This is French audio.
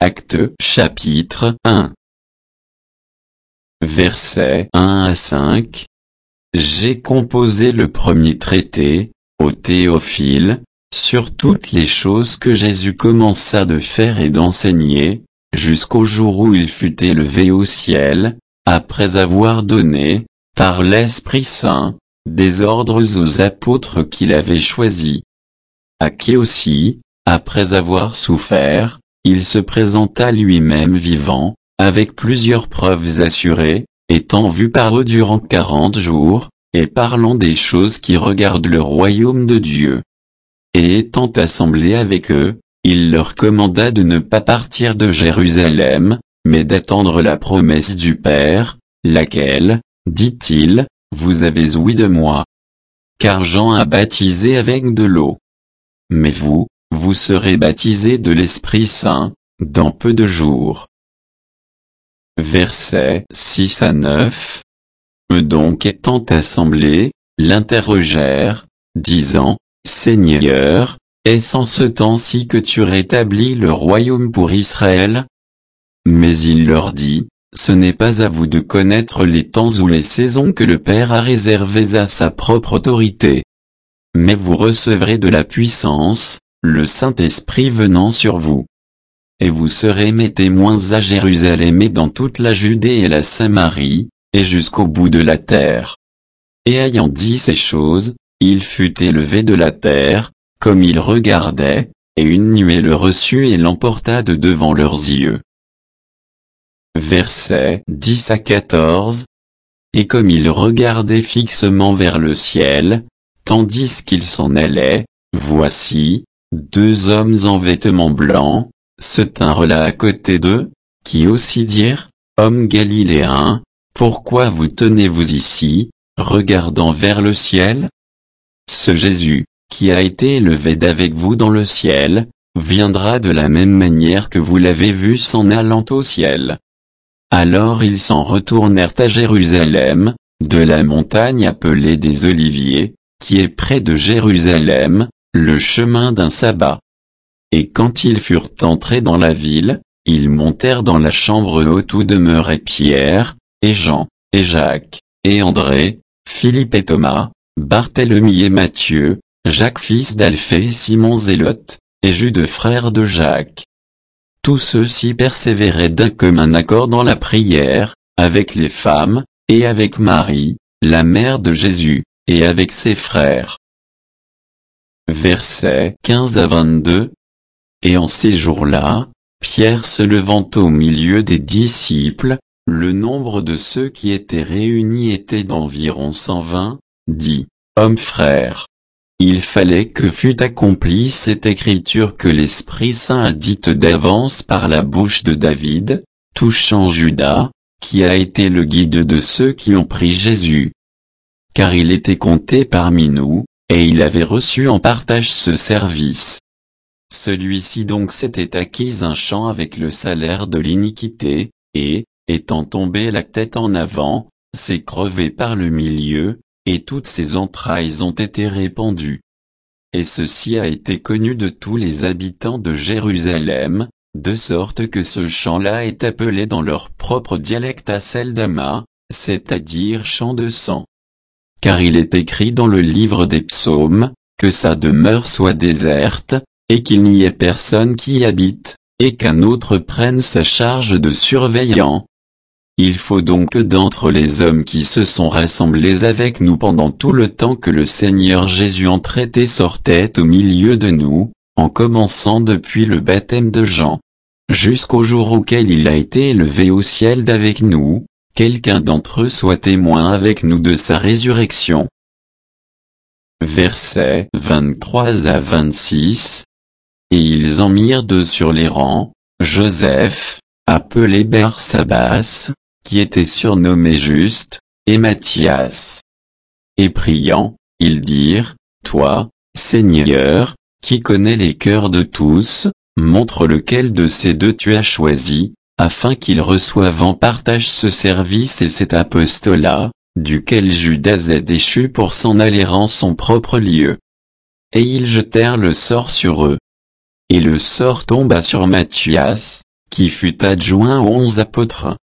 Actes chapitre 1. Versets 1 à 5. J'ai composé le premier traité, au Théophile, sur toutes les choses que Jésus commença de faire et d'enseigner, jusqu'au jour où il fut élevé au ciel, après avoir donné, par l'Esprit Saint, des ordres aux apôtres qu'il avait choisis. À qui aussi, après avoir souffert, il se présenta lui-même vivant, avec plusieurs preuves assurées, étant vu par eux durant 40 jours, et parlant des choses qui regardent le royaume de Dieu. Et étant assemblé avec eux, il leur commanda de ne pas partir de Jérusalem, mais d'attendre la promesse du Père, laquelle, dit-il, vous avez ouï de moi. Car Jean a baptisé avec de l'eau. Mais vous, vous serez baptisés de l'Esprit Saint, dans peu de jours. Versets 6 à 9. Eux donc étant assemblés, l'interrogèrent, disant, Seigneur, est-ce en ce temps-ci que tu rétablis le royaume pour Israël? Mais il leur dit, ce n'est pas à vous de connaître les temps ou les saisons que le Père a réservés à sa propre autorité. Mais vous recevrez de la puissance, le Saint-Esprit venant sur vous. Et vous serez mes témoins à Jérusalem et dans toute la Judée et la Samarie, et jusqu'au bout de la terre. Et ayant dit ces choses, il fut élevé de la terre, comme il regardait, et une nuée le reçut et l'emporta de devant leurs yeux. Versets 10 à 14. Et comme il regardait fixement vers le ciel, tandis qu'il s'en allait, voici, deux hommes en vêtements blancs, se tinrent là à côté d'eux, qui aussi dirent, Hommes galiléens, pourquoi vous tenez-vous ici, regardant vers le ciel? Ce Jésus, qui a été élevé d'avec vous dans le ciel, viendra de la même manière que vous l'avez vu s'en allant au ciel. Alors ils s'en retournèrent à Jérusalem, de la montagne appelée des Oliviers, qui est près de Jérusalem, le chemin d'un sabbat. Et quand ils furent entrés dans la ville, ils montèrent dans la chambre haute où demeuraient Pierre, et Jean, et Jacques, et André, Philippe et Thomas, Barthélemy et Matthieu, Jacques fils d'Alphée et Simon Zélote, et Jude frère de Jacques. Tous ceux-ci persévéraient d'un commun accord dans la prière, avec les femmes, et avec Marie, la mère de Jésus, et avec ses frères. Versets 15 à 22. Et en ces jours-là, Pierre se levant au milieu des disciples, le nombre de ceux qui étaient réunis était d'environ 120, dit, Hommes frères, il fallait que fût accomplie cette écriture que l'Esprit Saint a dite d'avance par la bouche de David, touchant Judas, qui a été le guide de ceux qui ont pris Jésus. Car il était compté parmi nous, et il avait reçu en partage ce service. Celui-ci donc s'était acquis un champ avec le salaire de l'iniquité, et, étant tombé la tête en avant, s'est crevé par le milieu, et toutes ses entrailles ont été répandues. Et ceci a été connu de tous les habitants de Jérusalem, de sorte que ce champ-là est appelé dans leur propre dialecte Aceldama, c'est-à-dire champ de sang. Car il est écrit dans le livre des psaumes, que sa demeure soit déserte, et qu'il n'y ait personne qui y habite, et qu'un autre prenne sa charge de surveillant. Il faut donc que d'entre les hommes qui se sont rassemblés avec nous pendant tout le temps que le Seigneur Jésus entrait et sortait au milieu de nous, en commençant depuis le baptême de Jean, jusqu'au jour auquel il a été élevé au ciel d'avec nous, quelqu'un d'entre eux soit témoin avec nous de sa résurrection. Versets 23 à 26. Et ils en mirent deux sur les rangs, Joseph, appelé Barsabas, qui était surnommé Juste, et Matthias. Et priant, ils dirent, Toi, Seigneur, qui connais les cœurs de tous, montre lequel de ces deux tu as choisi, afin qu'ils reçoivent en partage ce service et cet apostolat, duquel Judas est déchu pour s'en aller en son propre lieu. Et ils jetèrent le sort sur eux. Et le sort tomba sur Matthias, qui fut adjoint aux 11 apôtres.